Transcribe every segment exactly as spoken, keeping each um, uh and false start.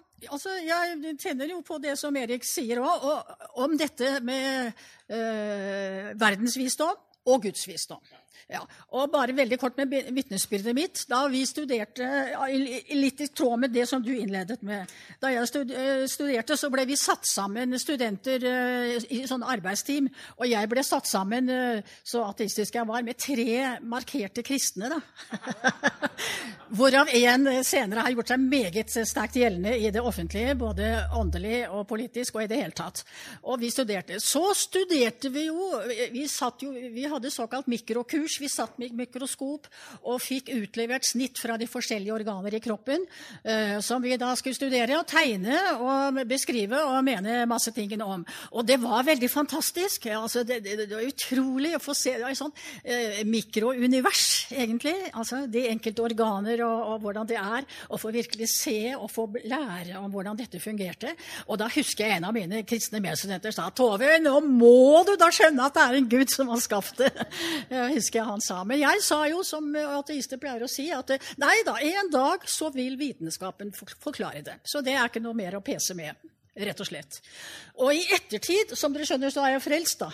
altså jeg tenner jo på det som Erik sier også, og om dette med eh, verdensvisdom og Guds visdom. Ja, og bare veldig kort med vitnesbyrdet mitt, da vi studerte, litt i tråd med det som du innledet med, da jeg studerte så ble vi satt sammen studenter i sånne arbeidsteam, og jeg ble satt sammen, så ateistisk jeg var, med tre markerte kristne da. Hvorav en senere har gjort seg meget sterkt gjeldende i det offentlige, både åndelig og politisk og i det hele tatt. Og vi studerte. Så studerte vi jo, vi, satt jo, vi hadde såkalt mikrokurs, vi satt med mikroskop og fikk utlevert snitt fra de forskjellige organer i kroppen, eh, som vi da skulle studere og tegne og beskrive og mene masse tingene om. Og det var veldig fantastisk. Altså, det, det, det var utrolig å få se det var et sånt eh, mikrounivers, egentlig. Altså, de enkelte organer og, og hvordan det er, og få virkelig se og få lære om hvordan dette fungerte. Og da husker jeg en av mine kristne medstudenter sa, Tove, nå må du da skjønne at det er en Gud som har skapt det. Jeg husker jeg han sa. Men jeg sa jo, som ateister pleier å si, at nei da, en dag så vil vitenskapen forklare det. Så det er ikke noe mer å pese med, rett og slett. Og i ettertid, som dere skjønner, så er jeg frelst da.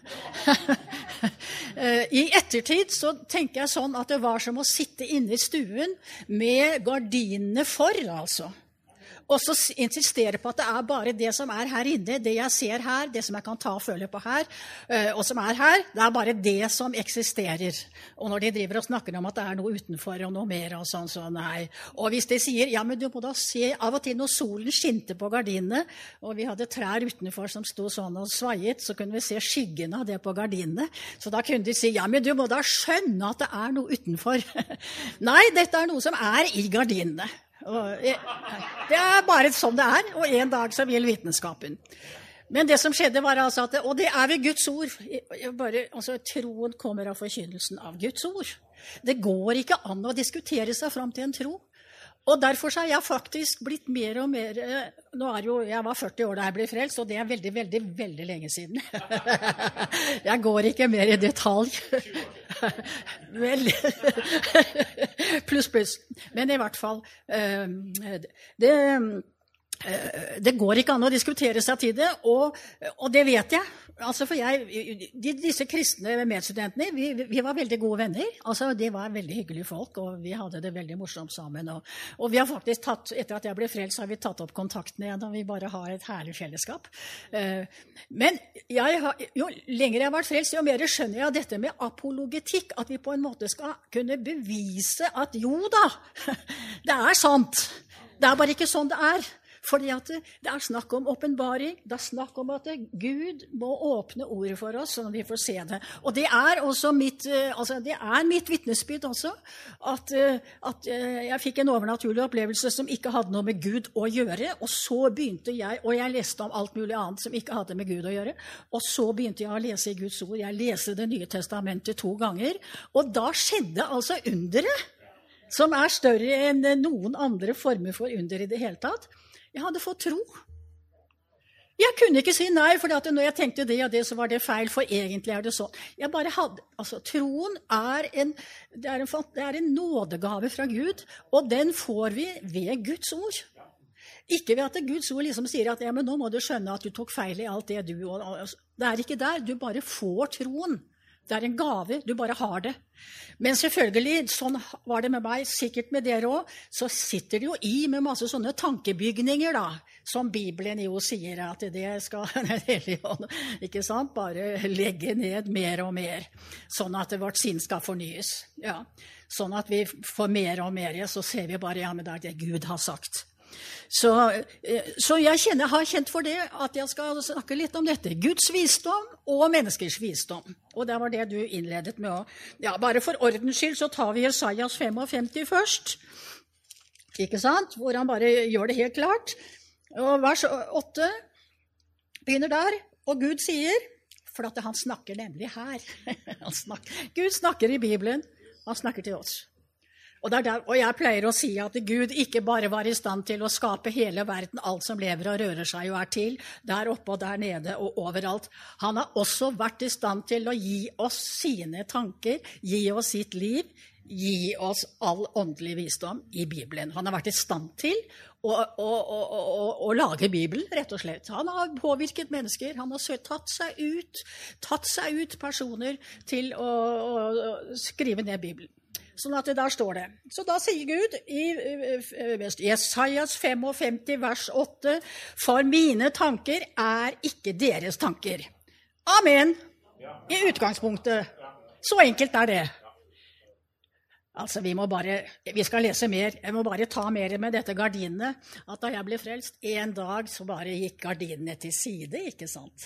I ettertid så tenker jeg sånn at det var som å sitte inne i stuen med gardinene for, altså. Og så insistere på at det er bare det som er her inne, det jeg ser her, det som jeg kan ta og føle på her, og som er her, det er bare det som eksisterer. Og når de driver og snakker om at det er noe utenfor og noe mer og sånn, så nei. Og hvis de sier, ja, men du må da se av og til når solen skinte på gardinene, og vi hadde trær utenfor som stod sånn og svaiet, så kunne vi se skyggen av det på gardinene. Så da kunne de si, ja, men du må da skjønne at det er noe utenfor. Nei, dette er noe som er i gardinene. Og det er bare sånn det er, og en dag så vil vitenskapen. Men det som skjedde var altså at, og det er ved Guds ord, bare, altså troen kommer av forkynnelsen av Guds ord. Det går ikke an å diskutere seg frem til en tro. Og derfor så har jeg faktisk blitt mer og mer, nå er jo, jeg var førti år da jeg ble frelst, og det er veldig, veldig, veldig lenge siden. Jeg går ikke mer i detalj. Vel, pluss, pluss. Men i hvert fall, det, det går ikke an å diskutere seg til det, og, og det vet jeg. Altså for jeg, de, disse kristne medstudentene, vi, vi var veldig gode venner. Altså de var veldig hyggelige folk, og vi hadde det veldig morsomt sammen. Og, og vi har faktisk tatt, etter at jeg ble frelst, så har vi tatt opp kontakten igjen, og vi bare har et herlig fellesskap. Men jeg har, jo lenger jeg har vært frelst, jo mer skjønner jeg dette med apologetikk, at vi på en måte skal kunne bevise at jo da, det er sant. Det er bare ikke sånn det er. Fordi at det er snakk om åpenbaring, det er snakk om at Gud må åpne ordet for oss, sånn at vi får se det. Og det er også mitt, altså det er mitt vitnesbyrd også, at, at jeg fikk en overnaturlig opplevelse som ikke hadde noe med Gud å gjøre, og så begynte jeg, og jeg leste om alt mulig annet som ikke hadde med Gud å gjøre, og så begynte jeg å lese i Guds ord. Jeg leste det nye testamentet to ganger, og da skjedde altså underet, som er større enn noen andre former for under i det hele tatt. Jeg hadde fått tro. Jeg kunne ikke si nei, for når jeg tenkte det og det, så var det feil, for egentlig er det sånn. Jeg bare hadde, altså, troen er en, det er en, det er en nådegave fra Gud, og den får vi ved Guds ord. Ikke ved at Guds ord liksom sier at, ja, men nå må du skjønne at du tok feil i alt det du, og, og, det er ikke der, du bare får troen. Det er en gave, du bare har det. Men selvfølgelig, sånn var det med meg, sikkert med dere også, så sitter det jo i med masse sånne tankebygninger da, som Bibelen jo sier at det skal, ikke sant, bare legge ned mer og mer, sånn at vårt sinn skal fornyes. Ja, sånn at vi får mer og mer, så ser vi bare, ja, men det er det Gud har sagt. Så, så jeg kjenner, har kjent for det at jeg skal snakke litt om dette. Guds visdom og menneskers visdom. Og det var det du innledet med å... Ja, bare for ordens skyld så tar vi Jesajas femtifem først. Ikke sant? Hvor han bare gjør det helt klart. Og vers åtte begynner der. Og Gud sier, for at han snakker nemlig her. Han snakker, Gud snakker i Bibelen. Han snakker til oss. Og, der, og jeg pleier å si at Gud ikke bare var i stand til å skape hele verden, alt som lever og rører seg og er til, der oppe og der nede og overalt. Han har også vært i stand til å gi oss sine tanker, gi oss sitt liv, gi oss all åndelig visdom i Bibelen. Han har vært i stand til å, å, å, å, å lage Bibelen, rett og slett. Han har påvirket mennesker. Han har tatt seg ut, tatt seg ut personer til å, å, å skrive ned Bibelen. Sånn at der står det. Så da sier Gud i Jesajas femtifem, vers åtte, for mine tanker er ikke deres tanker. Amen. I utgangspunktet. Så enkelt er det. Altså, vi må bare, vi skal lese mer. Jeg må bare ta mer med dette gardinene. At da jeg ble frelst, en dag så bare gikk gardinene til side, ikke sant?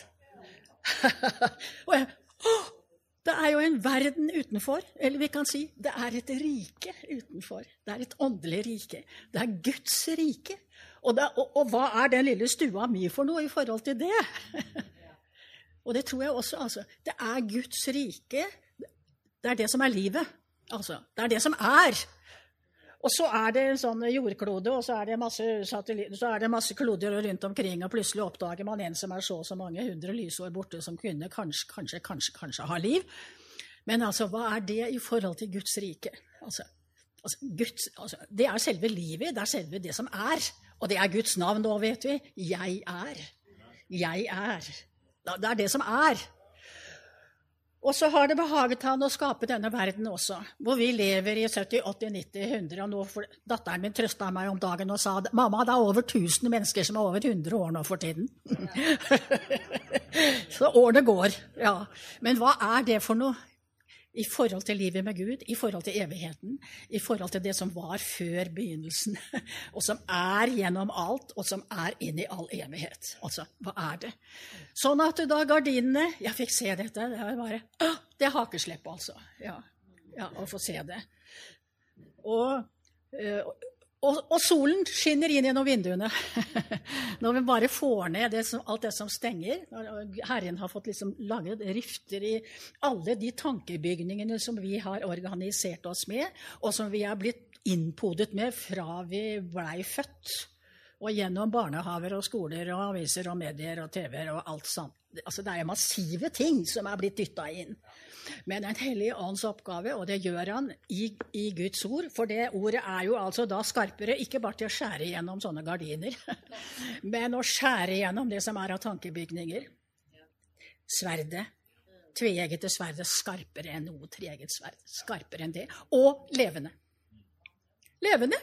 Og jeg, åh, det er jo en verden utenfor, eller vi kan si, det er et rike utenfor. Det er et åndelig rike. Det er Guds rike. Og, det, og, og hva er den lille stua mi for noe i forhold til det? Og det tror jeg også, altså. Det er Guds rike. Det er det som er livet. Altså, det er det som er. Og så er det en sånn jordklode, og så er det masse satellitter, så er det masse kloder rundt omkring, og plutselig oppdager man en som er så så mange hundre lysår borte, som kunne kanskje, kanskje, kanskje, kanskje ha liv. Men altså, hva er det i forhold til Guds rike? Altså, altså, Guds, altså, det er selve livet, det er selve det som er. Og det er Guds navn nå, vet vi. Jeg er. Jeg er. Det er det som er. Og så har det behaget han å skape denne verden også, hvor vi lever i sytti, åtti, nitti, hundre, og nå for, datteren min trøstet meg om dagen og sa, mamma, det er over tusen mennesker som er over hundre år nå for tiden. Så årene går, ja. Men hva er det for noe? I forhold til livet med Gud, i forhold til evigheten, i forhold til det som var før begynnelsen, og som er gjennom alt, og som er inn i all evighet. Altså, hva er det? Sånn at da gardinene, jeg fikk se dette, det var bare, åh, det er hakeslepp altså, ja, ja, å få se det. Og, og, og solen skinner inn gjennom vinduene, når vi bare får ned det som, alt det som stenger. Herren har fått liksom laget rifter i alle de tankebygningene som vi har organisert oss med, og som vi har blitt innpodet med fra vi ble født, og gjennom barnehaver og skoler og aviser og medier og T V-er og alt sånt. Altså, det er massive ting som er blitt dyttet inn. Men en hellig ånds oppgave, og det gjør han i, i Guds ord, for det ordet er jo altså da skarpere, ikke bare til å skjære gjennom sånne gardiner, men å skjære gjennom det som er av tankebygninger. Sverdet, tveeggete sverdet, skarpere enn noe treegget sverd, skarpere enn det, og levende. Levende.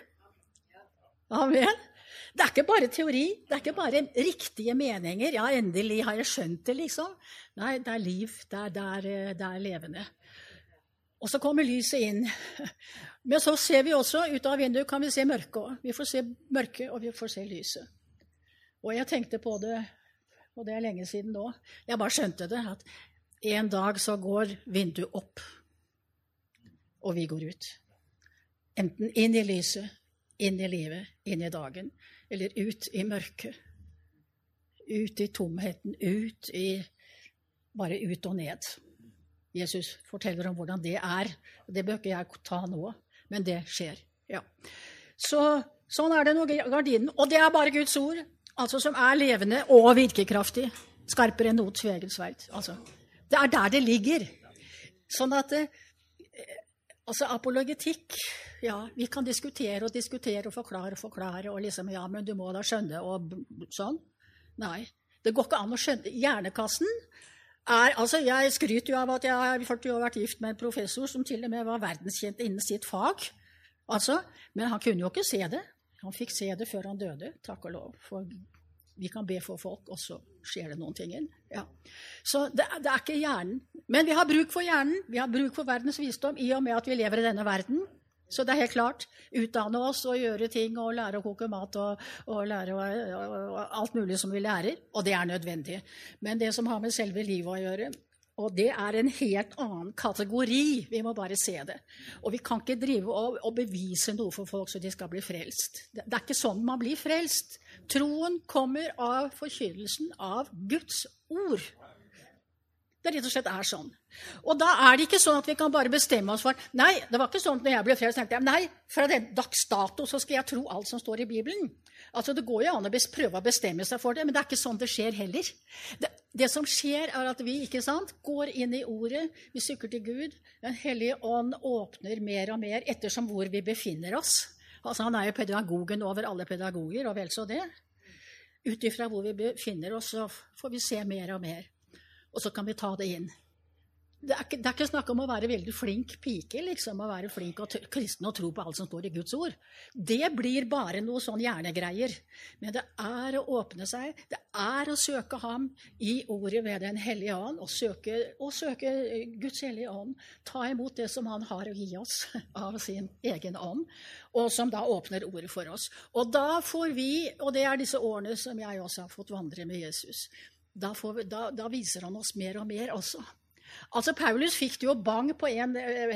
Amen. Det er ikke bare teori, det er ikke bare riktige meninger. Ja, endelig har jeg skjønt det, liksom. Nei, det er liv, det er, det er, det er levende. Og så kommer lyset inn. Men så ser vi også, ut av vinduet kan vi se mørke også. Vi får se mørke, og vi får se lyset. Og jeg tenkte på det, og det er lenge siden nå. Jeg bare skjønte det, at en dag så går vinduet opp, og vi går ut. Enten inn i lyset, inn i livet, inn i dagen, eller ut i mørket, ut i tomheten, ut i, bare ut og ned. Jesus forteller om hvordan det er. Det bør ikke jeg ta nå, men det skjer. Ja. Så, sånn er det nå, gardinen. Og det er bare Guds ord, altså som er levende og virkekraftig, skarpere enn noe tveegget sverd. Altså, det er der det ligger. Sånn at det, altså apologetikk, ja, vi kan diskutere og diskutere og forklare og forklare, og liksom, ja, men du må da skjønne, og sånn. Nei, det går ikke an å skjønne. Hjernekassen er, altså jeg skryter jo av at jeg har førti år vært gift med en professor som til og med var verdenskjent innen sitt fag, altså, men han kunne jo ikke se det. Han fikk se det før han døde, takk og lov, for vi kan be for folk, og så skjer det noen ting. Ja. Så det, det er ikke hjernen. Men vi har bruk for hjernen, vi har bruk for verdens visdom, i og med at vi lever i denne verden. Så det er helt klart, utdanne oss og gjøre ting, og lære å koke mat, og, og lære og, og, og alt mulig som vi lærer, og det er nødvendig. Men det som har med selve livet å gjøre, og det er en helt annen kategori, vi må bare se det. Og vi kan ikke drive og, og bevise noe for folk så de skal bli frelst. Det, det er ikke sånn man blir frelst. Troen kommer av forkynnelsen av Guds ord. Det rett og slett er sånn. Og da er det ikke sånn at vi kan bare bestemme oss for, nei, det var ikke sånn at når jeg ble frelst, tenkte jeg, nei, fra den dags dato så skal jeg tro alt som står i Bibelen. Altså, det går jo an å bes- prøve å bestemme seg for det, men det er ikke sånn det skjer heller. Det, det som skjer, er at vi ikke sant, går inn i ordet, vi søker til Gud. Den hellige ånd åpner mer og mer ettersom hvor vi befinner oss. Altså, han er jo pedagogen over alle pedagoger, og vel så det. Ut ifra hvor vi befinner oss, så får vi se mer og mer. Og så kan vi ta det inn. Det er, ikke, det er ikke snakk om å være veldig flink pike, liksom, å være flink og kristen og tro på alt som står i Guds ord. Det blir bare noe sånn hjernegreier. Men det er å åpne seg, det er å søke ham i ordet ved den hellige ånd, og søke, og søke Guds hellige ånd, ta imot det som han har å gi oss av sin egen ånd, og som da åpner ordet for oss. Og da får vi, og det er disse årene som jeg også har fått vandre med Jesus, da, får vi, da, da viser han oss mer og mer også. Altså, Paulus fikk det jo bang på, en,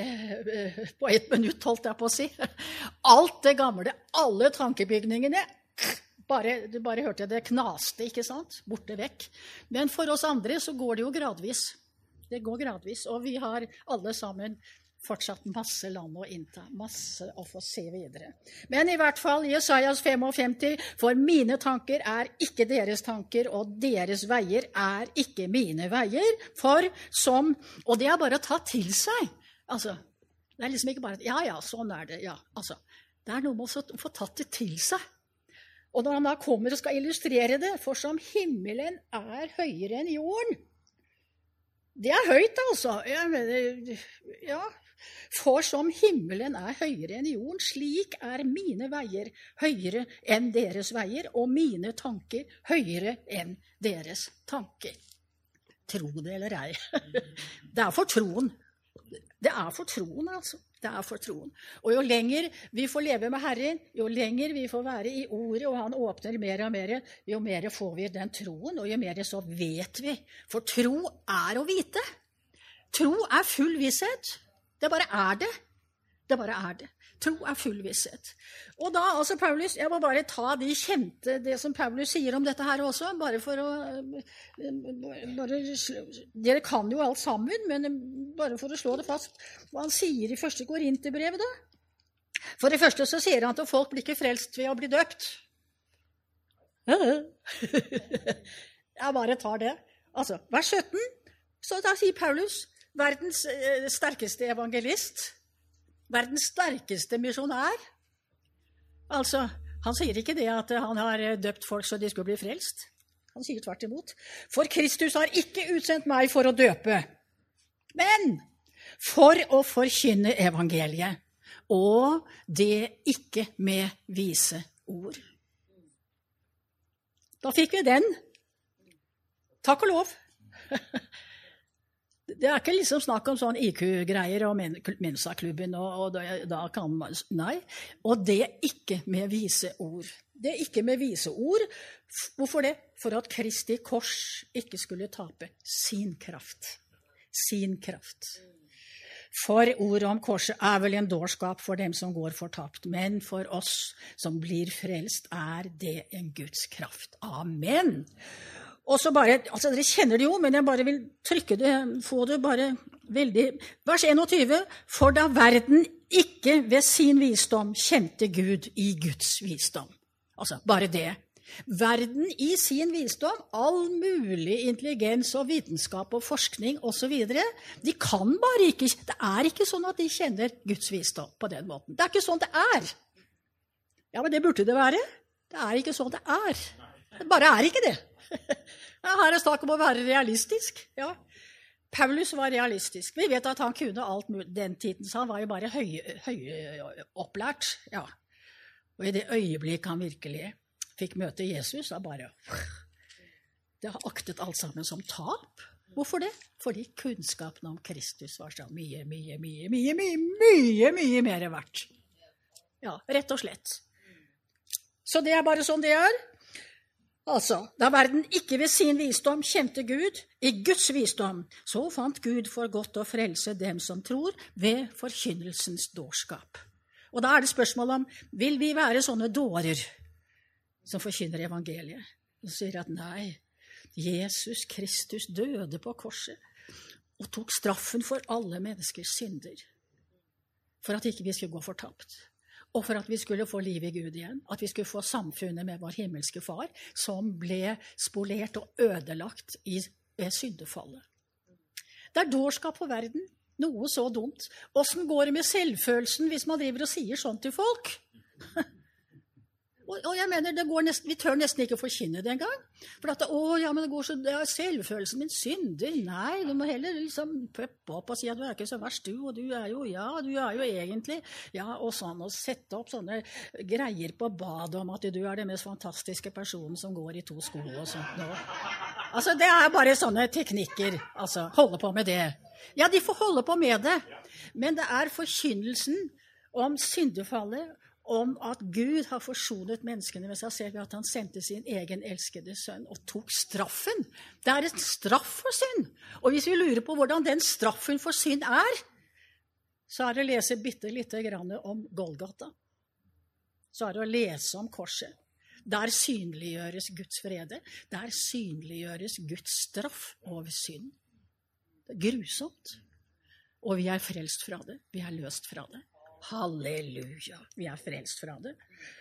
på et minutt, holdt jeg på å si. Alt det gamle, alle tankebygningene, bare, du bare hørte det knaste, ikke sant? Borte vekk. Men for oss andre så går det jo gradvis. Det går gradvis, og vi har alle sammen fortsatt masse land å innta, masse å få se videre. Men i hvert fall, Jesajas femogfemti, for mine tanker er ikke deres tanker, og deres veier er ikke mine veier, for som, og det er bare å ta til seg. Altså, det er liksom ikke bare, ja, ja, sånn er det, ja, altså, det er noe med å få tatt det til seg. Og når han da kommer og skal illustrere det, for som himmelen er høyere enn jorden, det er høyt, altså. Jeg mener, ja, for som himmelen er høyere enn jorden, slik er mine veier høyere enn deres veier, og mine tanker høyere enn deres tanker. Tro det eller ei. Det er for troen. Det er for troen, altså. Det er for troen. Og jo lenger vi får leve med Herren, jo lenger vi får være i ordet, og han åpner mer og mer, jo mer får vi den troen, og jo mer så vet vi. For tro er å vite. Tro er full visshet. Det bare er det. Det bare er det. Tro er full visshet. Og da, altså Paulus, jeg må bare ta de kjente, det som Paulus sier om dette her også, bare for å, bare, dere kan jo alt sammen, men bare for å slå det fast, hva han sier i første Korinterbrev da. For det første så sier han at folk blir ikke frelst ved å bli døpt. Jeg bare tar det. Altså, vers sytten, så da sier Paulus, verdens sterkeste evangelist, verdens sterkeste misjonær. Altså, han sier ikke det at han har døpt folk så de skulle bli frelst. Han sier tvert imot. For Kristus har ikke utsendt meg for å døpe, men for å forkynne evangeliet, og det ikke med vise ord. Da fikk vi den. Takk og lov. Det er ikke liksom snakk om sånn I Q-greier og Mensa-klubben, og, og da, da kan man, nei, og det ikke med vise ord. Det ikke med vise ord. Hvorfor det? For at Kristi kors ikke skulle tape sin kraft. Sin kraft. For ordet om korset er vel en dårskap for dem som går fortapt, men for oss som blir frelst er det en Guds kraft. Amen. Og så bare, altså dere kjenner det jo, men jeg bare vil trykke det, få det bare veldig. Vers enogtyve, for da verden ikke ved sin visdom kjente Gud i Guds visdom. Altså, bare det. Verden i sin visdom, all mulig intelligens og vitenskap og forskning og så videre, de kan bare ikke, det er ikke sånn at de kjenner Guds visdom på den måten. Det er ikke sånn det er. Ja, men det burde det være. Det er ikke sånn det er. Det bare er ikke det. Her er det snakk om å være realistisk. Ja. Paulus var realistisk. Vi vet at han kunne alt den tiden, så han var jo bare høyopplært. Ja. Og i det øyeblikk han virkelig fikk møte Jesus, så bare det har aktet alt sammen som tap. Hvorfor det? Fordi kunnskapen om Kristus var så mye, mye, mye, mye, mye, mye, mye mer verdt. Ja, rett og slett. Så det er bare sånn det er. Altså, da verden ikke ved sin visdom kjente Gud, i Guds visdom, så fant Gud for godt å frelse dem som tror ved forkynnelsens dårskap. Og da er det spørsmål om, vil vi være sånne dårer som forkynner evangeliet? Og sier at nei, Jesus Kristus døde på korset og tok straffen for alle menneskers synder, for at ikke vi skulle gå fortapt. og for at vi skulle få liv i Gud igjen, at vi skulle få samfunnet med vår himmelske far, som ble spolert og ødelagt i, ved syndefallet. Det er dårskap på verden, noe så dumt. Hvordan går det med selvfølelsen hvis man driver og sier sånn til folk? Og, og jeg mener, det går nesten, vi tør nesten ikke forkynne det engang. For at, å, ja, men det går så, det er selvfølelsen min synder. Nei, du må heller liksom peppe opp og si at du er ikke så verst du, og du er jo, ja, du er jo egentlig, ja, og sånn, og sette opp sånne greier på badet om at du er den mest fantastiske personen som går i to sko og sånt nå. Altså, det er bare sånne teknikker, altså, holde på med det. Ja, de får holde på med det, men det er forkynnelsen om syndefallet, om at Gud har forsonet menneskene med seg selv ved at han sendte sin egen elskede sønn og tok straffen. Det er en straff for synd. Og hvis vi lurer på hvordan den straffen for synd er, så er det å lese bitte litt grann om Golgata. Så er det å lese om korset. Der synliggjøres Guds frede. Der synliggjøres Guds straff over synd. Det er grusomt. Og vi er frelst fra det. Vi er løst fra det. Halleluja, vi er frelst fra det.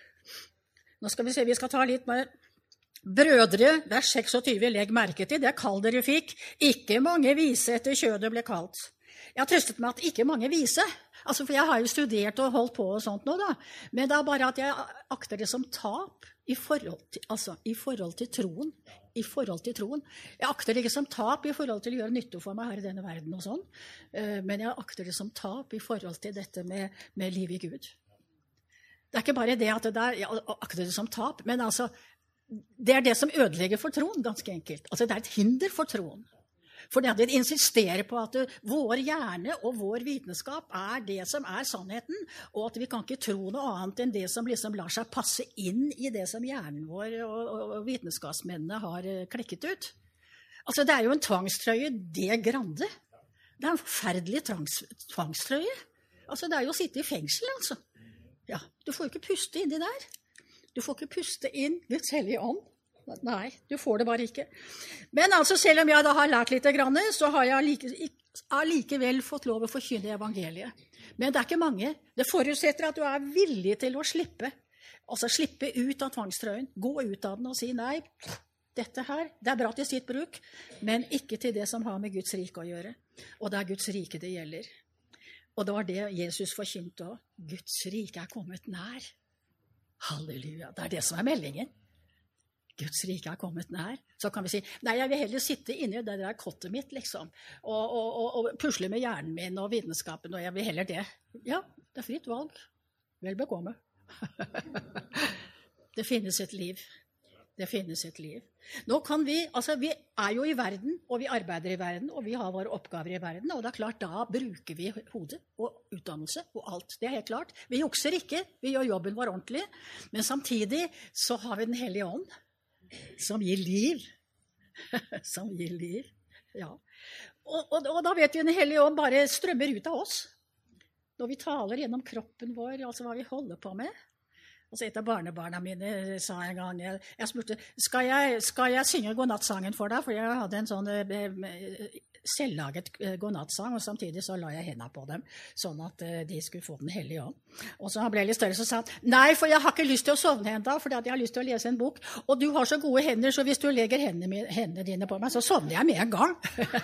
Nå skal vi se, vi skal ta litt mer. Brødre, vers tjueseks, legg merke til det kall dere fikk. Ikke mange vise etter kjødet ble kalt. Jeg har trøstet meg at ikke mange vise. Altså, for jeg har jo studert og holdt på og sånt nå da. Men det er bare at jeg akter det som tap i forhold til, altså, i forhold til troen. I forhold til troen. Jeg akter det ikke som tap i forhold til å gjøre nytte for meg her i denne verden og sånn. Men jeg akter det som tap i forhold til dette med, med liv i Gud. Det er ikke bare det at det der, jeg akter det som tap, men altså, det er det som ødelegger for troen, ganske enkelt. Altså, det er et hinder for troen. For det insisterer på at vår hjerne og vår vitenskap er det som er sannheten, og at vi kan ikke tro noe annet enn det som liksom lar seg passe inn i det som hjernen vår og, og, og vitenskapsmennene har klekket ut. Altså, det er jo en tvangstrøye, det grande. Det er en forferdelig tvangs, tvangstrøye. Altså, det er jo å sitte i fengsel, altså. Ja, du får jo ikke puste inni der. Du får ikke puste inn Guds hellige ånd. Nei, du får det bare ikke. Men altså, selv om jeg da har lært litt, så har jeg like, allikevel fått lov å forkynne evangeliet. Men det er ikke mange. Det forutsetter at du er villig til å slippe. Altså slippe ut av tvangstrøyen. Gå ut av den og si nei, dette her, det er bra til sitt bruk, men ikke til det som har med Guds rike å gjøre. Og det er Guds rike det gjelder. Og det var det Jesus forkynte også. Guds rike er kommet nær. Halleluja, det er det som er meldingen. Guds rike er kommet nær. Så kan vi si, nei, jeg vil heller sitte inne i det der kottet mitt, liksom, og, og, og, og pusle med hjernen min og vitenskapen, og jeg vil heller det. Ja, det er fritt valg. Vel bekomme. Det finnes et liv. Det finnes et liv. Nå kan vi, altså vi er jo i verden, og vi arbeider i verden, og vi har våre oppgaver i verden, og det er klart, da bruker vi hodet og utdannelse og alt. Det er helt klart. Vi jukser ikke, vi gjør jobben vår ordentlig, men samtidig så har vi den hellige ånd, som gir liv. Som gir liv, ja. Og, og, og da vet vi den hellige ånd bare strømmer ut av oss. Når vi taler gjennom kroppen vår, altså hva vi holder på med. Altså et av barnebarna mine sa en gang, jeg, jeg spurte, skal jeg, skal jeg synge godnattsangen for deg? For jeg hadde en sånn eh, selvlaget godnattsang, og samtidig så la jeg hendene på dem, sånn at eh, de skulle få den hellige ånd. Og så han ble litt større, så sa han, nei, for jeg har ikke lyst til å sovne enda, for jeg har lyst til å lese en bok, og du har så gode hender, så hvis du legger hendene, hendene dine på meg, så sovner jeg med en gang.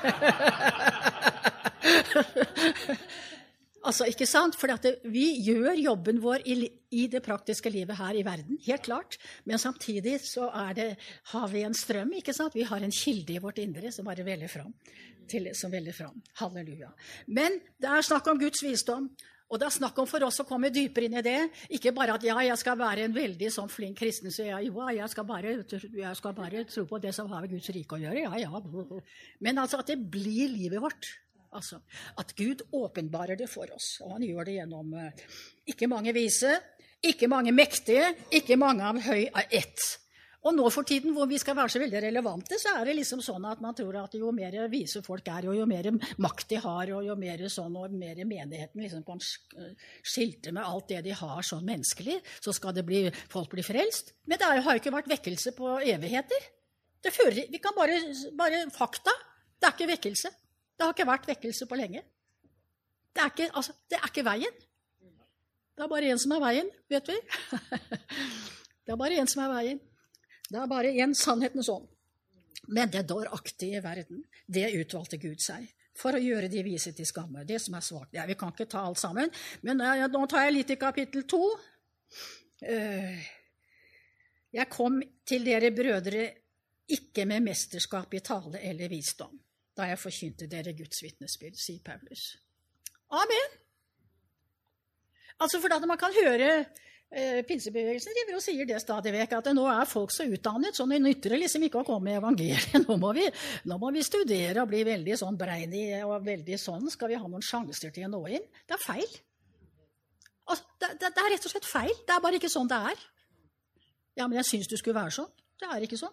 Altså, ikke sant? For at det, vi gjør jobben vår i, i det praktiske livet her i verden, helt klart. Men samtidig så er det, har vi en strøm, ikke sant? Vi har en kilde i vårt indre som bare veller fram. Til, som veller fram. Halleluja. Men det er snakk om Guds visdom. Og det er snakk om for oss å komme dypere inn i det. Ikke bare at ja, jeg skal være en veldig sånn flink kristen, så jeg, jo, jeg skal, bare, jeg skal bare tro på det som har med Guds rike å gjøre. Ja, ja. Men altså at det blir livet vårt. Altså, at Gud åpenbarer det for oss, og han gjør det gjennom uh, ikke mange vise, ikke mange mektige, ikke mange av høy ett. Og nå for tiden, hvor vi skal være så veldig relevante, så er det liksom sånn at man tror at jo mer vise folk er, og jo mer makt de har, og jo mer sånn, og mer menigheten liksom kan skilte med alt det de har sånn menneskelig, så skal det bli, folk bli frelst. Men det har jo ikke vært vekkelse på evigheter. Det fører, vi kan bare, bare fakta, det er ikke vekkelse. Det har ikke vært vekkelse på lenge. Det er ikke, altså, det er ikke veien. Det er bare en som er veien, vet vi. Det er bare en som er veien. Det er bare en sannhetens ånd. Men det dåraktige verden, det utvalgte Gud seg for å gjøre de vise til skamme. Det som er svart. Ja, vi kan ikke ta alt sammen, men uh, nå tar jeg litt i kapittel to. Uh, jeg kom til dere brødre ikke med mesterskap i tale eller visdom, da jeg forkynte dere Guds vitnesbyrd, sier Paulus. Amen. Altså for at man kan høre eh, pinsebevegelsen driver og sier det stadig vekk, at nå er folk så utdannet, så det nytter det liksom ikke å komme med evangeliet. Nå må, vi, nå må vi studere og bli veldig sånn breinig og veldig sånn, skal vi ha noen sjanser til å nå inn? Det er feil. Altså, det, det, det er rett og slett feil. Det er bare ikke sånn det er. Ja, men jeg synes du skulle være sånn. Det er ikke sånn.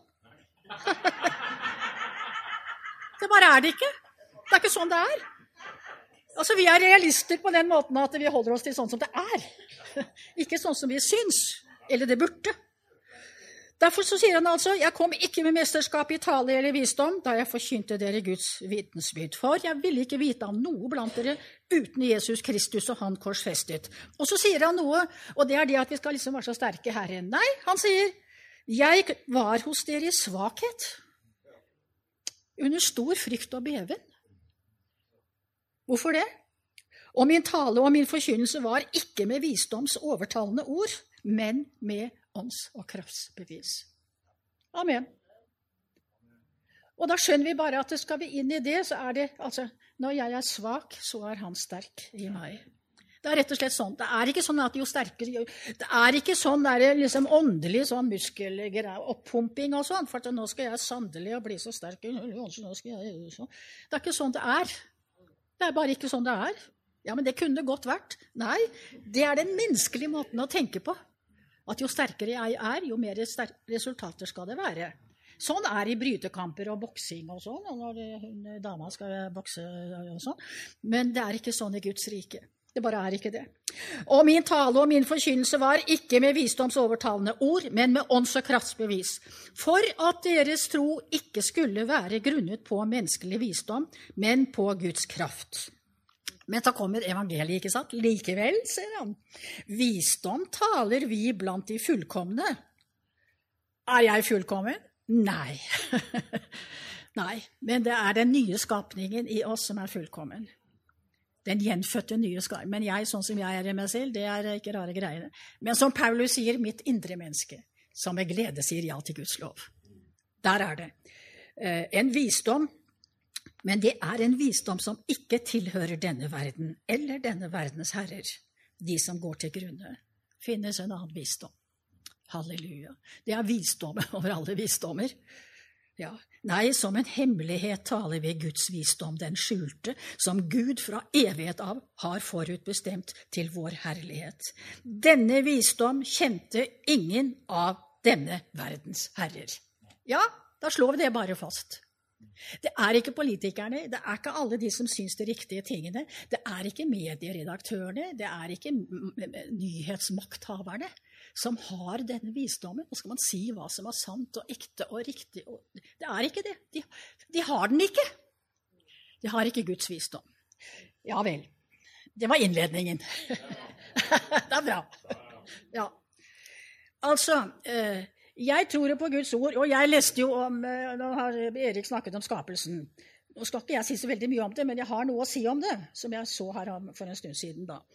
Det bare er det ikke. Det er ikke sånn det er. Altså, vi er realister på den måten at vi holder oss til sånn som det er. Ikke sånn som vi syns, eller det burde. Derfor så sier han altså, jeg kom ikke med mesterskap i tale eller visdom, da jeg forkynte dere Guds vitnesbyrd. For jeg ville ikke vite om noe blant dere uten Jesus Kristus og han korsfestet. Og så sier han noe, og det er det at vi skal liksom være så sterke Herren. Nei, han sier, jeg var hos dere i svakhet, under stor frykt og beven. Hvorfor det? Og min tale og min forkynnelse var ikke med visdoms overtalende ord, men med ånds- og kraftsbevis. Amen. Og da skjønner vi bare at skal vi inn i det, så er det, altså, når jeg er svak, så er han sterk i meg. Det er rett og slett sånn. Det er ikke sånn at jo sterkere, det er ikke sånn der liksom åndelig sånn muskeloppumping og sånn, for nå skal jeg sannelig bli så sterk, nå skal jeg sånn. Det er ikke sånn det er. Det er bare ikke sånn det er. Ja, men det kunne godt vært. Nei, det er den menneskelige måten å tenke på. At jo sterkere jeg er, jo mer resultater skal det være. Sånn er i brytekamper og boksing og sånn, når det, dama skal bokse og sånn. Men det er ikke sånn i Guds rike. Det bare er ikke det. Og min tale og min forkynnelse var ikke med visdoms overtalende ord, men med ånds- og kraftsbevis. For at deres tro ikke skulle være grunnet på menneskelig visdom, men på Guds kraft. Men så kommer evangeliet, ikke sant? Likevel, sier han, visdom taler vi blant de fullkomne. Er jeg fullkommen? Nei. Nei, men det er den nye skapningen i oss som er fullkommen. Den gjenfødte nye skapningen. Men jeg, sånn som jeg er i meg selv, det er ikke rare greiene. Men som Paulus sier, mitt indre menneske, som med glede sier ja til Guds lov. Der er det. En visdom, men det er en visdom som ikke tilhører denne verden, eller denne verdens herrer, de som går til grunne. Finnes en annen visdom. Halleluja. Det er visdom over alle visdommer. Ja. Nei, som en hemmelighet taler vi Guds visdom, den skjulte, som Gud fra evighet av har forutbestemt til vår herlighet. Denne visdom kjente ingen av denne verdens herrer. Ja, da slår vi det bare fast. Det er ikke politikerne, det er ikke alle de som syns de riktige tingene, det er ikke medieredaktørene, det er ikke nyhetsmakthaverne som har denne visdommen. Nå skal man si hva som er sant og ekte og riktig. Og det er ikke det. De, de har den ikke. De har ikke Guds visdom. Ja vel, det var innledningen. Det er bra. Ja. Altså, eh, jeg tror på Guds ord, og jeg leste jo om, nå har Erik snakket om skapelsen. Nå skal ikke jeg si så veldig mye om det, men jeg har noe å si om det, som jeg så her for en stund siden da.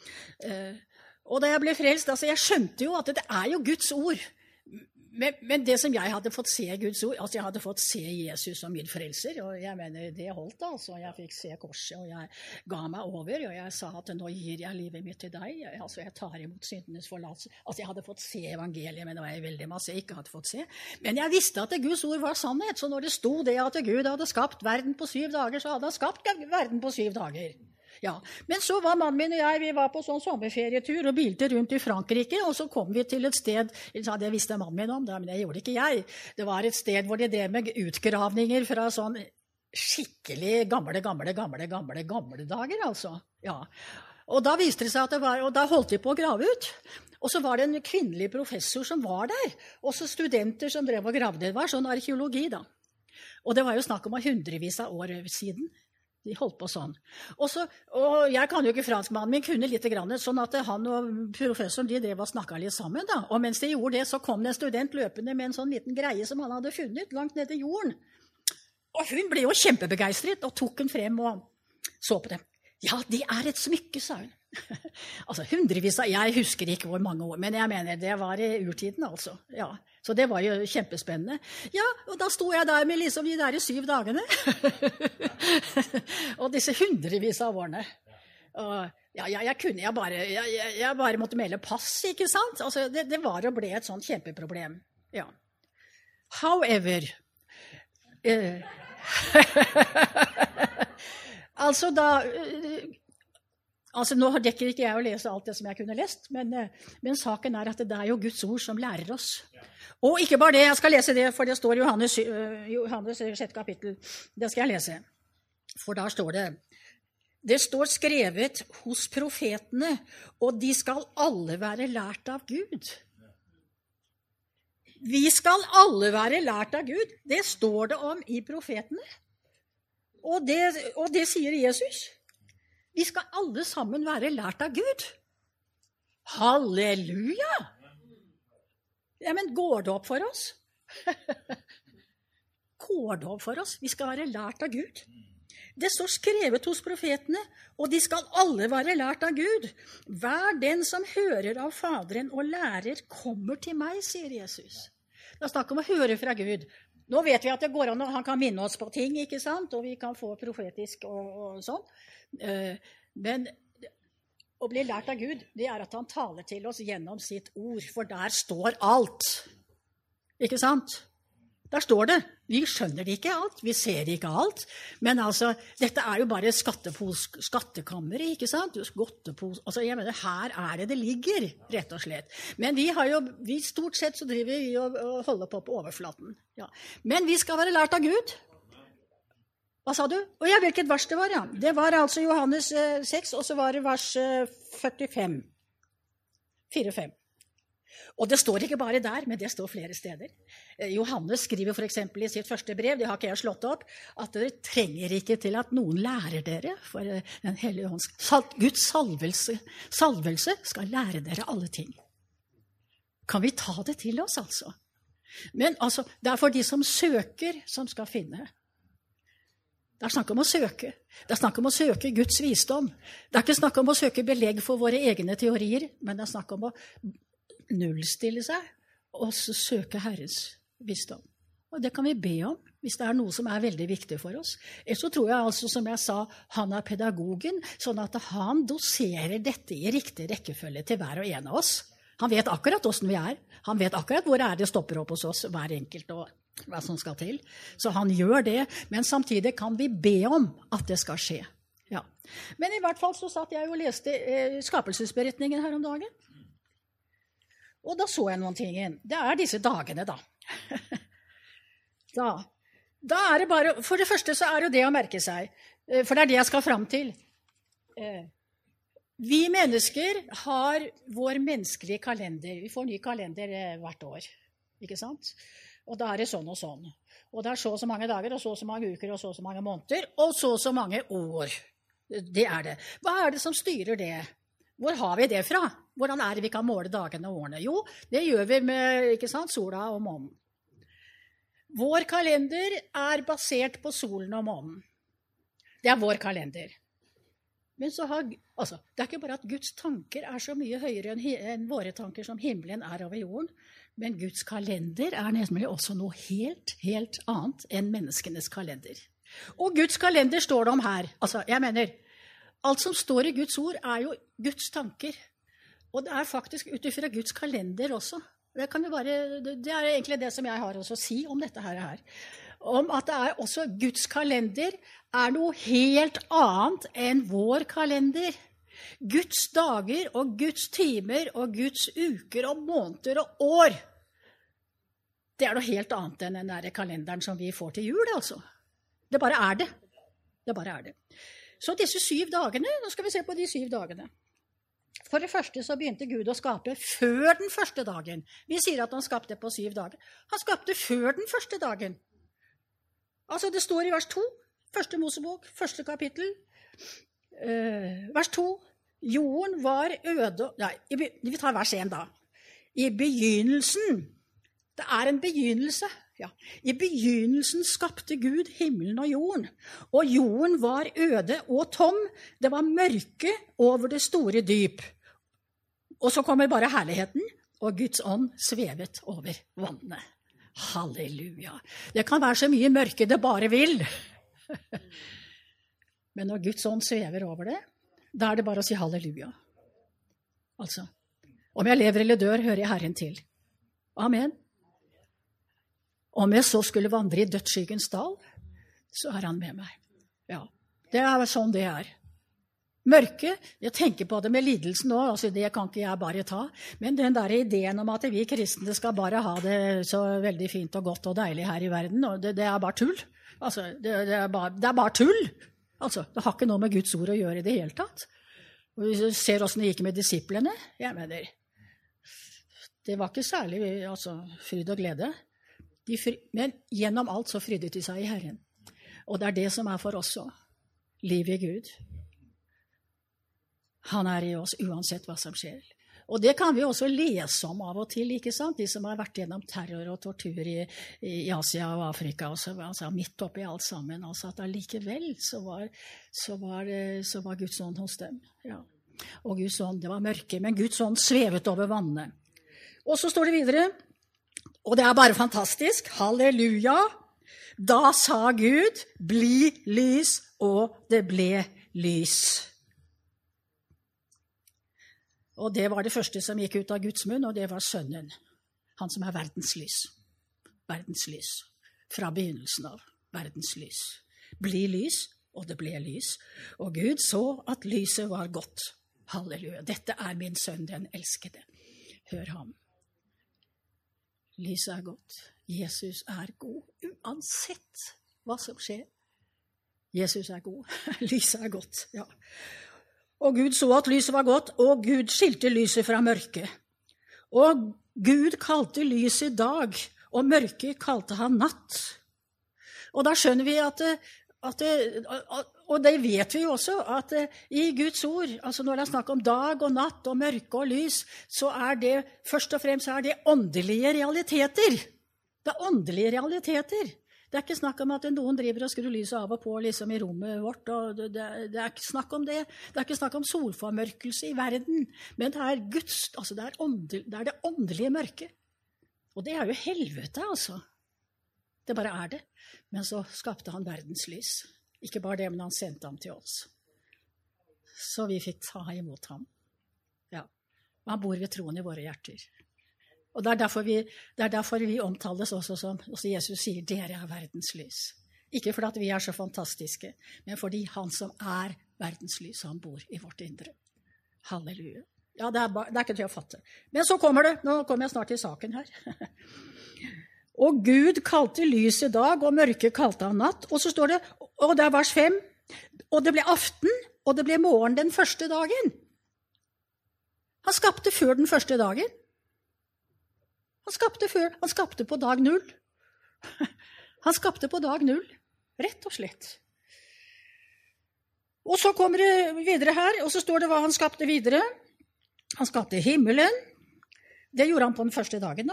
Og da jeg ble frelst, altså jeg skjønte jo at det er jo Guds ord. Men, men det som jeg hadde fått se Guds ord, altså jeg hadde fått se Jesus som min frelser, og jeg mener det holdt altså, jeg fikk se korset, og jeg ga meg over, og jeg sa at nå gir jeg livet mitt til deg, altså jeg tar imot syndenes forlatelse. Altså jeg hadde fått se evangeliet, men det var veldig masse jeg ikke hadde fått se. Men jeg visste at Guds ord var sannhet, så når det stod det at Gud hadde skapt verden på syv dager, så hadde han skapt verden på syv dager. Ja, men så var mannen min og jeg, vi var på sånn sommerferietur og bilte rundt i Frankrike, og så kom vi til et sted, det visste mannen min om, men det gjorde ikke jeg. Det var et sted hvor de drev med utgravninger fra sånn skikkelig gamle, gamle, gamle, gamle, gamle dager, altså. Ja, og da viste det seg at det var, og da holdt de på å grave ut. Og så var det en kvinnelig professor som var der, og så studenter som drev og gravde. Det var sånn arkeologi da. Og det var jo snakk om hundrevis av år siden. De holdt på sånn. Og, så, og jeg kan jo ikke fransk, mannen min kunne litt grann, sånn at han og professoren de drev og snakket litt sammen. Da. Og mens de gjorde det, så kom det en student løpende med en sånn liten greie som han hadde funnet langt ned i jorden. Og hun ble jo kjempebegeistret og tok den frem og så på dem. Ja, det er et smykke, sa hun. altså hundrevis av, jeg husker ikke hvor mange år, men jeg mener det var i urtiden altså. Ja, så det var jo kjempespennende. Ja, og da sto jeg der med liksom de der syv dagene. og disse hundrevis av årene. Og ja, jeg, jeg kunne, jeg bare, jeg, jeg bare måtte melde pass, ikke sant? Altså, det, det var og ble et sånt kjempeproblem. Ja. However, eh, altså da... Altså, nå dekker ikke jeg å lese alt det som jeg kunne lest, men, men saken er at det er jo Guds ord som lærer oss. Og ikke bare det, jeg skal lese det, for det står i Johannes, Johannes sjette kapittel. Det skal jeg lese. For der står det, det står skrevet hos profetene, og de skal alle være lært av Gud. Vi skal alle være lært av Gud. Det står det om i profetene. Og det, og det sier Jesus. Vi skal alle sammen være lært av Gud. Halleluja! Ja, men går det opp for oss? går det opp for oss? Vi skal være lært av Gud. Det står skrevet hos profetene, og de skal alle være lært av Gud. Hver den som hører av Faderen og lærer, kommer til meg, sier Jesus. Det er snakk om å høre fra Gud. Nå vet vi at det går an, og han kan minne oss på ting, ikke sant? Og vi kan få profetisk og, og sånn. Men å bli lært av Gud, det er at han taler til oss gjennom sitt ord, for der står alt. Ikke sant? Der står det. Vi skjønner det ikke alt, vi ser ikke alt, men altså, dette er jo bare skattekammeret, ikke sant? Altså, jeg mener, her er det det ligger, rett og slett. Men vi har jo, vi stort sett så driver vi og, og holder på på overflaten. Ja. Men vi skal være lært av Gud. Hva sa du? Og jeg vet hvilket vers det var, ja. Det var altså Johannes eh, seks, og så var det vers eh, førtifem. fire fem. Og det står ikke bare der, men det står flere steder. Eh, Johannes skriver for eksempel i sitt første brev, det har ikke jeg slått opp, at dere trenger ikke til at noen lærer dere, for eh, den hellige ånds, sal, Guds salvelse, salvelse skal lære dere alle ting. Kan vi ta det til oss, altså? Men altså, det er for de som søker, som skal finne. Det er snakk om å søke. Det er snakk om å søke Guds visdom. Det er ikke snakk om å søke belegg for våre egne teorier, men det er snakk om å nullstille seg og søke Herrens visdom. Og det kan vi be om, hvis det er noe som er veldig viktig for oss. Ellers så tror jeg altså, som jeg sa, han er pedagogen, sånn at han doserer dette i riktig rekkefølge til hver og en av oss. Han vet akkurat hvordan vi er. Han vet akkurat hvor er det stopper opp hos oss, hver enkelt og hva som skal til. Så han gjør det, men samtidig kan vi be om at det skal skje. Ja. Men i hvert fall så satt jeg og leste eh, skapelsesberetningen her om dagen. Og da så jeg noen ting inn. Det er disse dagene da. da. Da er det bare, for det første så er det det å merke seg, for det er det jeg skal fram til. Eh, vi mennesker har vår menneskelige kalender. Vi får ny kalender eh, hvert år, ikke sant? Og da er det sånn og sånn. Og det er så og så mange dager, og så og så mange uker, og så og så mange måneder, og så og så mange år. Det er det. Hva er det som styrer det? Hvor har vi det fra? Hvordan er det vi kan måle dagene og årene? Jo, det gjør vi med, ikke sant, sola og månen. Vår kalender er basert på solen og månen. Det er vår kalender. Men så har, altså, det er ikke bare at Guds tanker er så mye høyere enn, enn våre tanker som himmelen er over jorden, men Guds kalender er nemlig også noe helt, helt annet enn menneskenes kalender. Og Guds kalender står det om her. Altså, jeg mener, alt som står i Guds ord er jo Guds tanker. Og det er faktisk utifra Guds kalender også. Det, kan jo bare, det er egentlig det som jeg har også å si om dette her. Om at det er også Guds kalender er noe helt annet enn vår kalender. Guds dager og Guds timer og Guds uker og måneder og år, det er noe helt annet enn den der kalenderen som vi får til jul, altså. Det bare er det. Det bare er det. Så disse syv dagene, nå skal vi se på de syv dagene. For det første så begynte Gud å skape før den første dagen. Vi sier at han skapte på syv dager. Han skapte før den første dagen. Altså det står i vers to. Første Mosebok, første kapittel, eh, vers to. Jorden var øde... Nei, vi tar vers én da. I begynnelsen, det er en begynnelse, ja. I begynnelsen skapte Gud himmelen og jorden, og jorden var øde og tom. Det var mørke over det store dyp. Og så kommer bare herligheten, og Guds ånd svevet over vannet. Halleluja. Det kan være så mye mørke det bare vil. Men når Guds ånd svever over det, da er det bare å si halleluja. Altså, om jeg lever eller dør, hører jeg Herren til. Amen. Om jeg så skulle vandre i dødsskyggens dal, så er han med meg. Ja, det er sånn det er. Mørke, jeg tenker på det med lidelsen nå, altså det kan ikke jeg bare ta, men den der ideen om at vi kristne skal bare ha det så veldig fint og godt og deilig her i verden, det, det er bare tull. Altså, det, det, er bare, det er bare tull. Altså, det har ikke noe med Guds ord å gjøre i det hele tatt. Og vi ser hvordan det gikk med disiplene. Jeg mener, det var ikke særlig altså, fryd og glede. De fri, men gjennom alt så frydet de seg i Herren. Og det er det som er for oss også. Liv i Gud. Han er i oss uansett hva som skjer. Og det kan vi også lese om av og til, ikke sant? De som har vært gjennom terror og tortur i, i Asia og Afrika, også, altså midt oppe i alt sammen. Altså at allikevel så var, så var, så var Guds ånd hos dem. Ja. Og Guds ånd, det var mørke, men Guds ånd svevet over vannet. Og så står det videre, og det er bare fantastisk, halleluja, da sa Gud, bli lys, og det ble lys. Og det var det første som gikk ut av Guds munn, og det var sønnen. Han som er verdens lys. Verdens lys. Fra begynnelsen av. Verdens lys. Bli lys, og det ble lys. Og Gud så at lyset var godt. Halleluja. Dette er min sønn, den elskede. Hør ham. Lyset er godt. Jesus er god. Uansett hva som skjer. Jesus er god. Lyset er godt, ja. Og Gud så at lyset var godt, og Gud skilte lyset fra mørket. Og Gud kalte lyset dag, og mørket kalte han natt. Og da skjønner vi at, at og det vet vi også, at i Guds ord, altså når det er snakk om dag og natt og mørke og lys, så er det, først og fremst er det åndelige realiteter. Det er åndelige realiteter. Det er ikke snakk om at noen driver og skrur lyset av og på liksom i rommet vårt. Og det, det, det er ikke snakk om det. Det er ikke snakk om solformørkelse i verden. Men det er, Guds, altså det er, åndel, det, er det åndelige mørket. Og det er jo helvete, altså. Det bare er det. Men så skapte han verdens lys. Ikke bare det, men han sendte ham til oss. Så vi fikk ta imot ham. Ja. Og han bor ved troen i våre hjerter. Og det er derfor vi, det er derfor vi omtales også som, også Jesus sier, dere er verdens lys. Ikke fordi vi er så fantastiske, men fordi han som er verdens lys, han bor i vårt indre. Halleluja. Ja, det er, bare, det er ikke til å fatte. Men så kommer det, nå kommer jeg snart til saken her. Og Gud kalte lyset dag, og mørket kalte han natt. Og så står det, og det er vers fem, og det ble aften, og det ble morgen den første dagen. Han skapte før den første dagen. Han skapte før, han skapte på dag null. Han skapte på dag null, rett og slett. Og så kommer det videre her, og så står det hva han skapte videre. Han skapte himmelen. Det gjorde han på den første dagen da.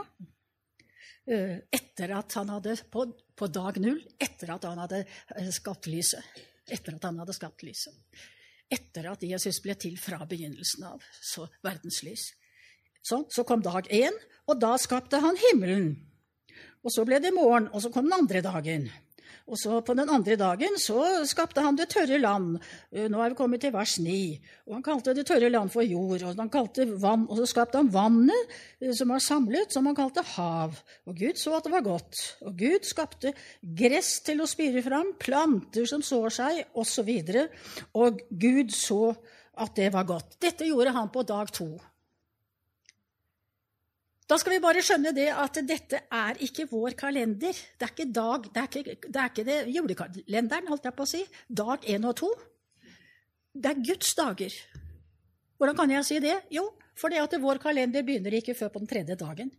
Etter at han hadde, på, på dag null, etter at han hadde skapt lyset. Etter at han hadde skapt lyset. Etter at Jesus ble til fra begynnelsen av, så verdens lys. Sånn, så kom dag én, og da skapte han himmelen. Og så ble det morgen, og så kom den andre dagen. Og så på den andre dagen så skapte han det tørre land. Nå er vi kommet til vers ni. Og han kalte det tørre land for jord, og han kalte vann, og så skapte han vannet som var samlet, som han kalte hav. Og Gud så at det var godt. Og Gud skapte gress til å spire fram, planter som sår seg, og så videre. Og Gud så at det var godt. Dette gjorde han på dag to. Da skal vi bare skjønne det at dette er ikke vår kalender. Det er ikke dag, det er ikke det, er ikke det julekalenderen, holdt jeg på å si. Dag én og to. Det er Guds dager. Hvordan kan jeg si det? Jo, fordi at vår kalender begynner ikke før på den tredje dagen.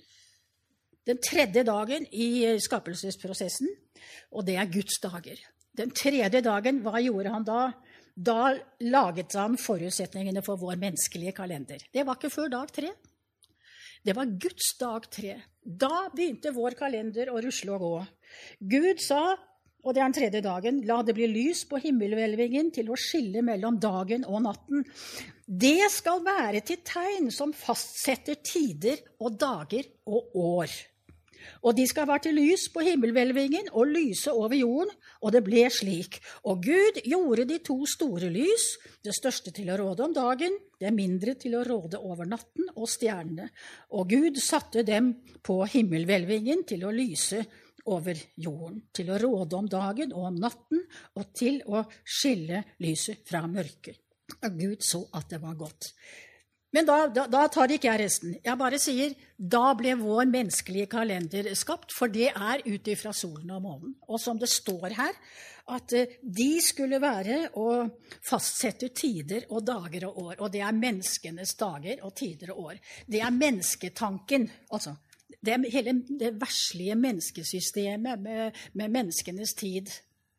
Den tredje dagen i skapelsesprosessen, og det er Guds dager. Den tredje dagen, hva gjorde han da? Da laget han forutsetningene for vår menneskelige kalender. Det var ikke før dag tre. Det var Guds dag tre. Da begynte vår kalender å rusle og gå. Gud sa, og det er den tredje dagen, la det bli lys på himmelhvelvingen til å skille mellom dagen og natten. Det skal være til tegn som fastsetter tider og dager og år. Og de skal være til lys på himmelhvelvingen og lyse over jorden, og det ble slik. Og Gud gjorde de to store lys, det største til å råde om dagen, det mindre til å råde over natten og stjernene. Og Gud satte dem på himmelhvelvingen til å lyse over jorden, til å råde om dagen og om natten, og til å skille lyset fra mørket. Og Gud så at det var godt. Men da, da, da tar ikke jeg resten. Jeg bare sier, da ble vår menneskelige kalender skapt, for det er ut ifra solen og månen. Og som det står her, at de skulle være å fastsette tider og dager og år. Og det er menneskenes dager og tider og år. Det er mennesketanken, altså. Det er hele det verslige menneskesystemet med, med menneskenes tid.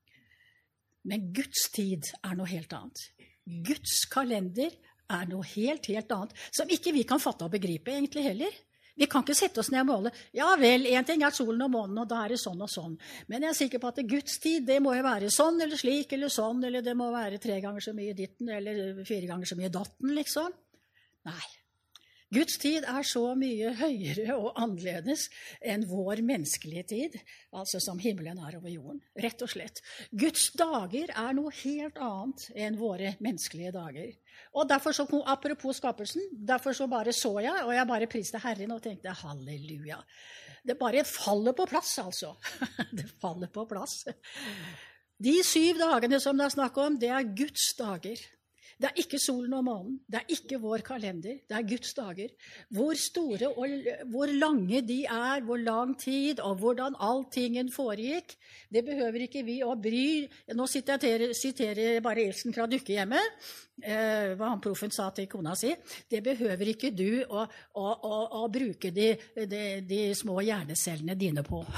Men Guds tid er noe helt annet. Guds kalender er noe helt, helt annet, som ikke vi kan fatte og begripe egentlig heller. Vi kan ikke sette oss ned og måle. Ja vel, en ting er solen og månen, og da er det sånn og sånn. Men jeg er sikker på at Guds tid, det må jo være sånn, eller slik, eller sånn, eller det må være tre ganger så mye ditten, eller fire ganger så mye datten, liksom. Nei. Guds tid er så mye høyere og annerledes enn vår menneskelige tid, altså som himmelen er over jorden, rett og slett. Guds dager er noe helt annet enn våre menneskelige dager. Og derfor så, apropos skapelsen, derfor så bare så jeg, og jeg bare priste Herren og tenkte, halleluja. Det bare faller på plass, altså. Det faller på plass. De syv dagene som det er snakk om, det er Guds dager. Det er ikke solen og månen, det er ikke vår kalender, det er Guds dager. Hvor store og hvor lange de er, hvor lang tid og hvordan alltingen foregikk, det behøver ikke vi å bry. Nå siterer jeg bare Elsen fra Dukkehjemmet, eh, hva han proffen sa til kona si. Det behøver ikke du å, å, å, å bruke de, de, de små hjernecellene dine på.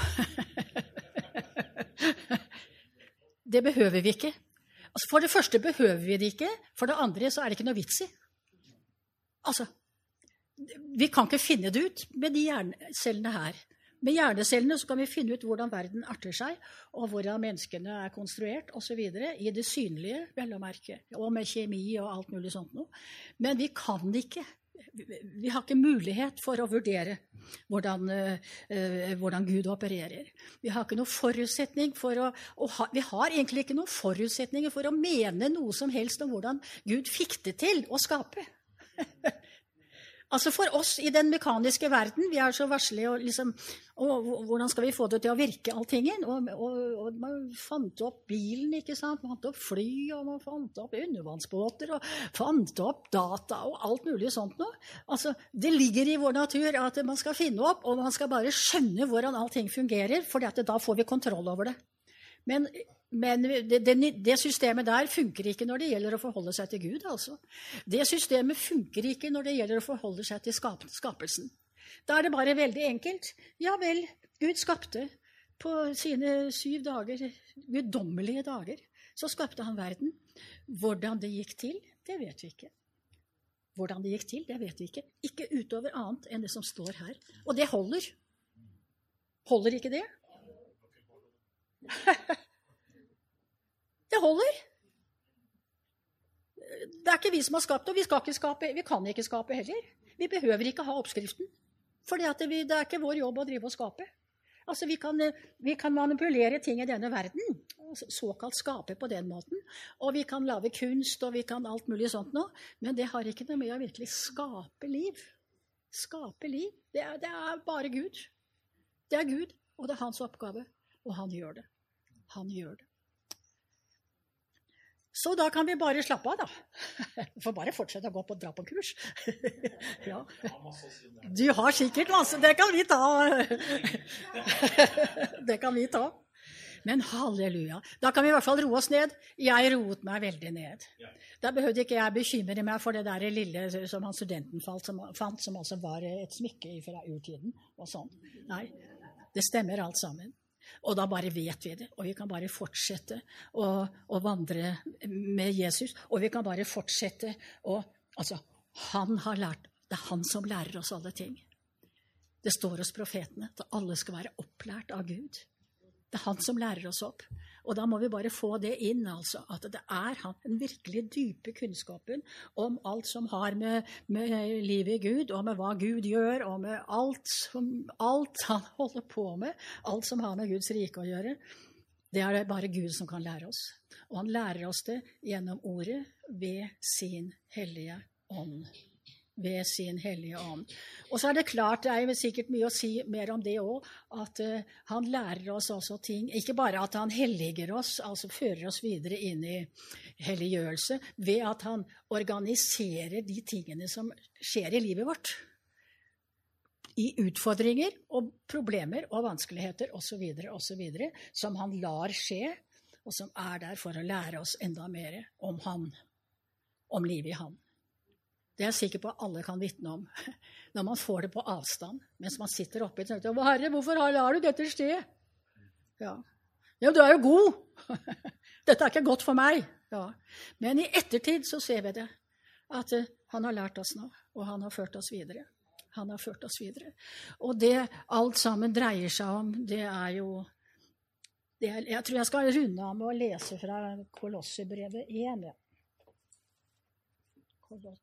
Det behøver vi ikke. Altså, for det første behøver vi det ikke, for det andre så er det ikke noe vits i. Altså, vi kan ikke finne det ut med de hjernecellene her. Med hjernecellene så kan vi finne ut hvordan verden arter seg, og hvordan menneskene er konstruert, og så videre, i det synlige, vel å merke, og med kjemi og alt mulig sånt noe. Men vi kan ikke. Vi har ikke mulighet for å vurdere hvordan, uh, hvordan Gud opererer. Vi har ikke noen forutsetning for å, å ha, vi har egentlig ikke noen forutsetninger for å mene noe som helst om hvordan Gud fikk det til å skape. Altså for oss i den mekaniske verden, vi er så verslige, og, liksom, og hvordan skal vi få det til å virke, alltingen? Og, og, og man fant opp bilen, ikke sant? Man fant opp fly, og man fant opp undervannsbåter, og fant opp data, og alt mulig sånt noe. Altså, det ligger i vår natur at man skal finne opp, og man skal bare skjønne hvordan allting fungerer, for da får vi kontroll over det. Men... Men det, det, det systemet der funker ikke når det gjelder å forholde seg til Gud, altså. Det systemet funker ikke når det gjelder å forholde seg til skap, skapelsen. Da er det bare veldig enkelt. Ja vel, Gud skapte på sine syv dager, guddommelige dager, så skapte han verden. Hvordan det gikk til, det vet vi ikke. Hvordan det gikk til, det vet vi ikke. Ikke utover annet enn det som står her. Og det holder. Holder ikke det? Det holder. Det er ikke vi som har skapt det, og vi skal ikke skape, vi kan ikke skape heller. Vi behøver ikke ha oppskriften, for det er ikke vår jobb å drive og skape. Altså, vi kan, vi kan manipulere ting i denne verden, såkalt skape på den måten, og vi kan lage kunst, og vi kan alt mulig sånt nå, men det har ikke noe med å virkelig skape liv. Skape liv, det er, det er bare Gud. Det er Gud, og det er hans oppgave, og han gjør det. Han gjør det. Så da kan vi bare slappe av, da. For bare fortsette å gå på dra på kurs. Ja. Du har sikkert masse, det kan vi ta. Det kan vi ta. Men halleluja, da kan vi i hvert fall roe oss ned. Jeg roet meg veldig ned. Da behøvde ikke jeg bekymre meg for det der lille som han studenten falt, som, fant, som altså var et smykke fra urtiden og sånn. Nei, det stemmer alt sammen. Og da bare vet vi det, og vi kan bare fortsette å, å vandre med Jesus, og vi kan bare fortsette å, altså, han har lært, det er han som lærer oss alle ting. Det står hos profetene at alle skal være opplært av Gud. Det er han som lærer oss opp. Og da må vi bare få det inn, altså, at det er han, den virkelig dype kunnskapen om alt som har med, med livet i Gud, og med hva Gud gjør, og med alt, som, alt han holder på med, alt som har med Guds rike å gjøre. Det er det bare Gud som kan lære oss. Og han lærer oss det gjennom ordet ved sin hellige ånd. Ved sin hellige ånd. Og så er det klart, det er jo sikkert mye å si mer om det også, at uh, han lærer oss også ting, ikke bare at han helliger oss, altså fører oss videre inn i helliggjørelse, ved at han organiserer de tingene som skjer i livet vårt. I utfordringer og problemer og vanskeligheter og så videre, og så videre, som han lar skje, og som er der for å lære oss enda mer om han, om livet i han. Det er jeg sikker på at alle kan vitne om, når man får det på avstand, mens man sitter oppe i et og Herre, hvorfor lar du dette skje? Ja, ja du er jo god. Dette er ikke godt for meg. Ja. Men i ettertid så ser vi det, at uh, han har lært oss nå, og han har ført oss videre. Han har ført oss videre. Og det alt sammen dreier seg om, det er jo, det er, jeg tror jeg skal runde av med å lese fra Kolosserbrevet én. Ja. Koloss.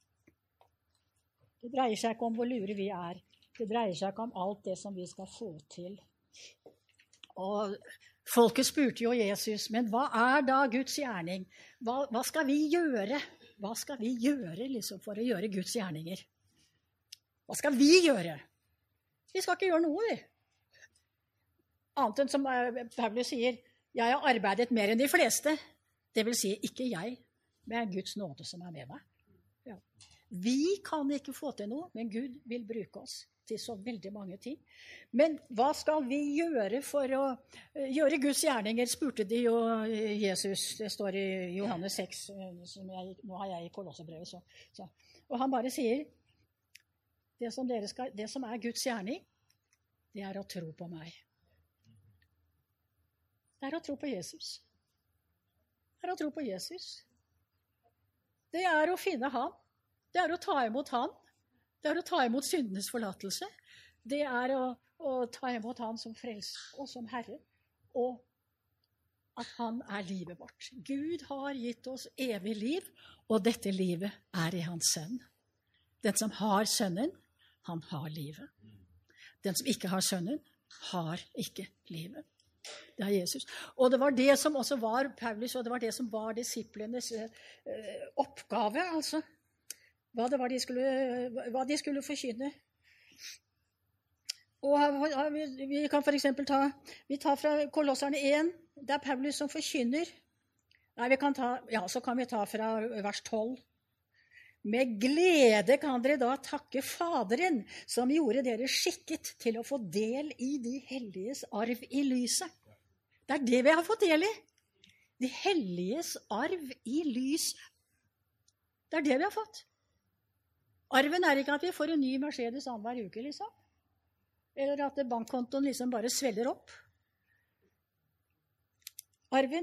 Det dreier seg ikke om hvor lure vi er. Det dreier seg ikke om alt det som vi skal få til. Og folket spurte jo Jesus, men hva er da Guds gjerning? Hva, hva skal vi gjøre? Hva skal vi gjøre liksom, for å gjøre Guds gjerninger? Hva skal vi gjøre? Vi skal ikke gjøre noe, vi. Annet enn som Paulus sier, jeg har arbeidet mer enn de fleste. Det vil si, ikke jeg, men Guds nåde som er med meg. Ja. Vi kan ikke få til noe, men Gud vil bruke oss til så veldig mange ting. Men hva skal vi gjøre for å gjøre Guds gjerninger, spurte de jo Jesus. Det står i Johannes seks, som jeg, nå har jeg i Kolosserbrevet. Så, så. Og han bare sier, det som, dere skal, det som er Guds gjerning, det er å tro på meg. Det er å tro på Jesus. Det er å tro på Jesus. Det er å finne ham. Det er å ta imot han. Det er å ta imot syndenes forlatelse. Det er å, å ta imot han som frelser og som herre. Og at han er livet vårt. Gud har gitt oss evig liv, og dette livet er i hans sønn. Den som har sønnen, han har livet. Den som ikke har sønnen, har ikke livet. Det er Jesus. Og det var det som også var Paulus, og det var det som var disiplenes eh, oppgave, altså. Hva det var de skulle, hva de skulle forkynne. Og vi, vi kan for eksempel ta, vi tar fra Kolosserne én, det er Paulus som forkynner. Nei, vi kan ta, ja, så kan vi ta fra vers tolv. Med glede kan dere da takke Faderen, som gjorde dere skikket til å få del i de helliges arv i lyset. Det er det vi har fått del i. De helliges arv i lyset. Det er det vi har fått. Arven er ikke at vi får en ny Mercedes annenhver uke, liksom. Eller at bankkontoen liksom bare svelger opp. Arven,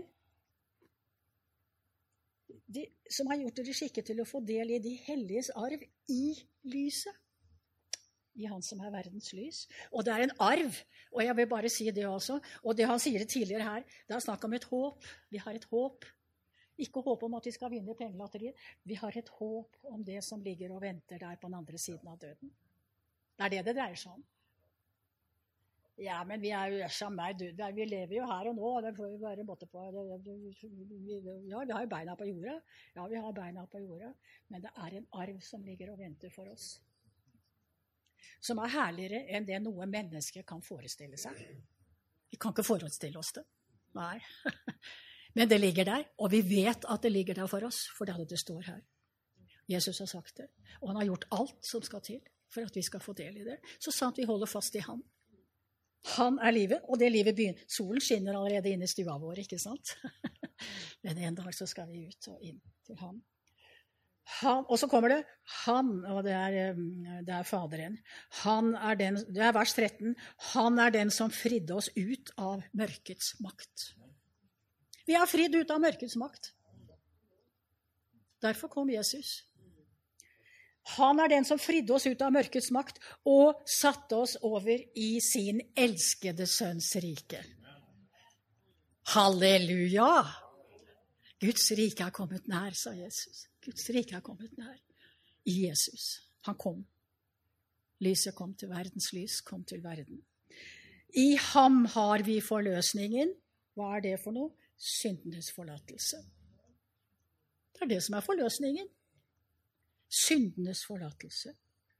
de som har gjort dere skikket til å få del i de helliges arv i lyset. I han som er verdens lys. Og det er en arv, og jeg vil bare si det også. Og det han sier det tidligere her, det er snakk om et håp. Vi har et håp. Ikke håp om at vi skal vinne pengelotteriet. Vi har et håp om det som ligger og venter der på den andre siden av døden. Det er det det dreier seg om. Ja, men vi er jo som meg, du. Vi lever jo her og nå, og det får vi bare måtte på. Ja, vi har jo beina på jorda. Ja, vi har beina på jorda. Men det er en arv som ligger og venter for oss. Som er herligere enn det noe menneske kan forestille seg. Vi kan ikke forestille oss det. Nei. Men det ligger der, og vi vet at det ligger der for oss, for det er det det står her. Jesus har sagt det, og han har gjort alt som skal til for at vi skal få del i det. Så sant vi holder fast i han. Han er livet, og det livet begynner. Solen skinner allerede inn i stua vår, ikke sant? Men en dag så skal vi ut og inn til han. Han, og så kommer det, han, og det er, det er Faderen, han er den, det er vers tretten, han er den som fridde oss ut av mørkets makt. Vi er fridd ut av mørkets makt. Derfor kom Jesus. Han er den som fridde oss ut av mørkets makt og satte oss over i sin elskede sønns rike. Halleluja! Guds rike er kommet nær, sa Jesus. Guds rike er kommet nær i Jesus. Han kom. Lyset kom til verdens lys, kom til verden. I ham har vi forløsningen. Hva er det for noe? Syndenes forlatelse. Det er det som er forløsningen. Syndenes forlatelse.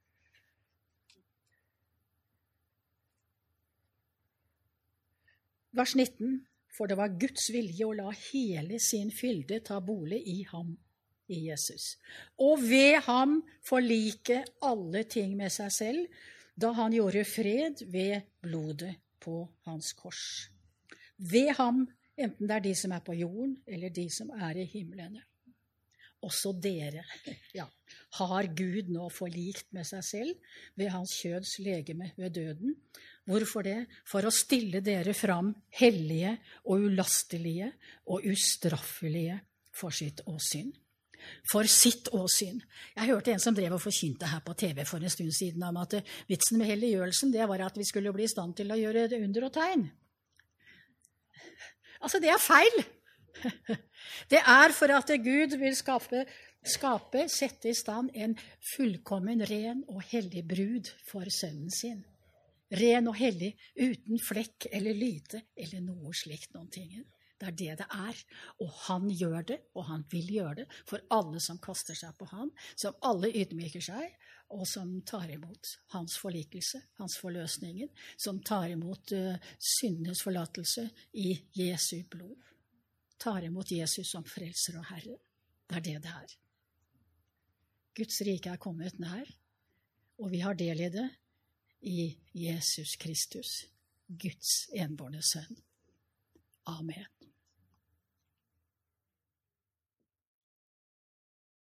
Vers nitten. For det var Guds vilje å la hele sin fylde ta bolig i ham, i Jesus. Og ved ham forlike alle ting med seg selv, da han gjorde fred ved blodet på hans kors. Ved ham, enten det er de som er på jorden, eller de som er i himlene. Også dere, ja, har Gud nå forlikt med seg selv ved hans kjøds legeme ved døden. Hvorfor det? For å stille dere fram hellige og ulastelige og ustraffelige for sitt åsyn. For sitt åsyn. Jeg hørte en som drev og forkynte her på T V for en stund siden om at vitsen med helliggjørelsen, det var at vi skulle bli i stand til å gjøre under og tegn. Altså, det er feil. Det er for at Gud vil skape, skape, sette i stand en fullkommen, ren og hellig brud for sønnen sin. Ren og hellig, uten flekk eller lyte eller noe slikt noen ting. Det er det det er. Og han gjør det, og han vil gjøre det for alle som kaster seg på han, som alle ydmyker seg, og som tar imot hans forlikelse, hans forløsninger, som tar imot uh, syndenes forlatelse i Jesu blod. Tar imot Jesus som frelser og Herre. Det er det det er. Guds rike er kommet nær, og vi har del i det i Jesus Kristus, Guds enbårne sønn. Amen.